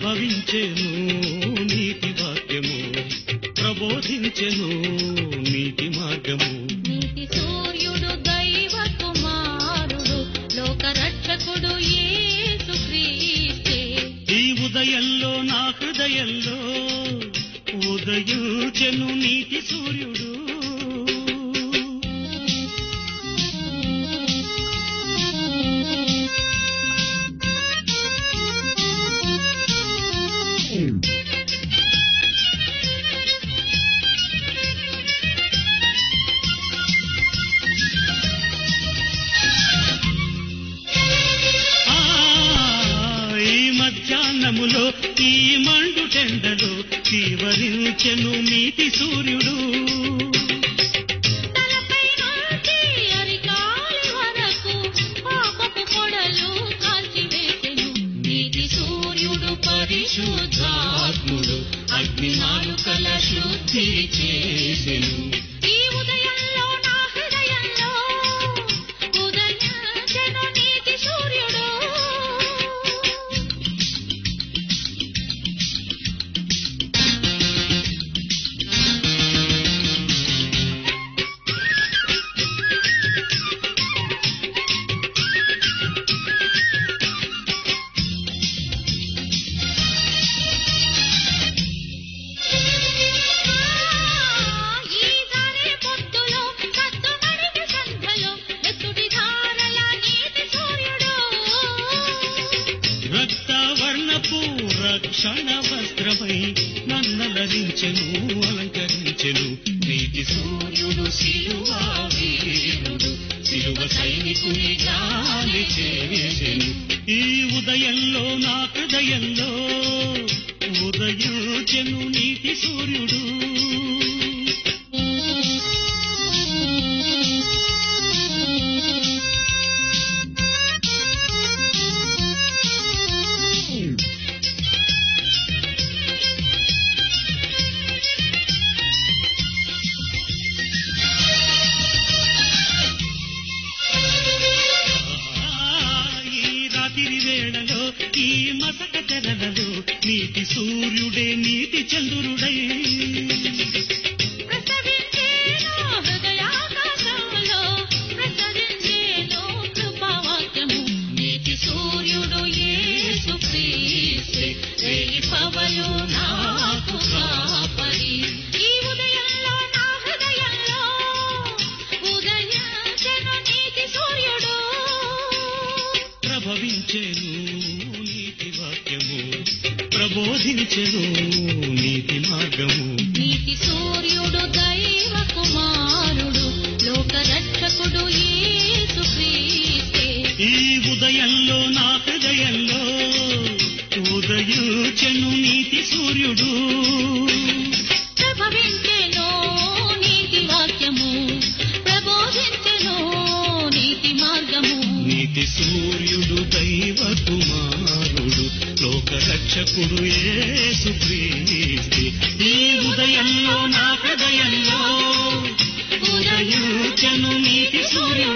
ప్రభవించెను నీతి వాక్యము, ప్రబోధించెను నీతి మార్గము. నీతి సూర్యుడు దైవ కుమారుడు లోక రక్షకుడు యేసు క్రీస్తే. ఈ ఉదయంలో నా హృదయంలో ఉదయించెను నీతి సూర్యుడు. మధ్యాహ్నములో ఈ మండు టెండలో తీవరించెను నీతి సూర్యుడు. తలపై నుంచి అరికాలి వరకు పాపపు పొడలు కాల్చివేసెను నీతి సూర్యుడు. పరిశుద్ధాత్ముడు అగ్నినాలుకల శుద్ధి చేసెను. ఈ ఉదయంలో నా హృదయంలో ఉదయించెను నీతి సూర్యుడు. రక్తవర్ణపు రక్షణ వస్త్రమై నన్నలరించెను అలంకరించెను నీతి సూర్యుడు. సిలువ వీరుడు సిలువ సైనికుని గాలి చేసెను. ఈ ఉదయంలో నా హృదయంలో ఉదయించెను నీతి సూర్యుడు. వేళలో ఈ మసక తెరలలో నీతి సూర్యుడే నీతి చంద్రుడై ప్రసవించేను హృదయాకాశంలో ప్రసరించేను కృపావాక్యము. నీతి సూర్యుడు యేసు క్రీస్తే రేయి పవలు నాకు కాపరి. ఈ ఉదయంలో నా హృదయంలో ఉదయించెను నీతి సూర్యుడు. ప్రభవించెను నీతి వాక్యము, ప్రబోధించెను నీతి మార్గము. నీతి సూర్యుడు దైవ కుమారుడు లోక రక్షకుడు యేసు క్రీస్తే. ఈ ఉదయంలో నా హృదయంలో ఉదయించెను నీతి సూర్యుడు. ప్రభవించెను నీతి వాక్యము, ప్రబోధించెను నీతి మార్గము. నీతి సూర్యుడు దైవ కుమారుడు లోక రక్షకుడు యేసు క్రీస్తే. ఈ ఉదయంలో నా హృదయంలో ఉదయించెను నీతి సూర్యుడు.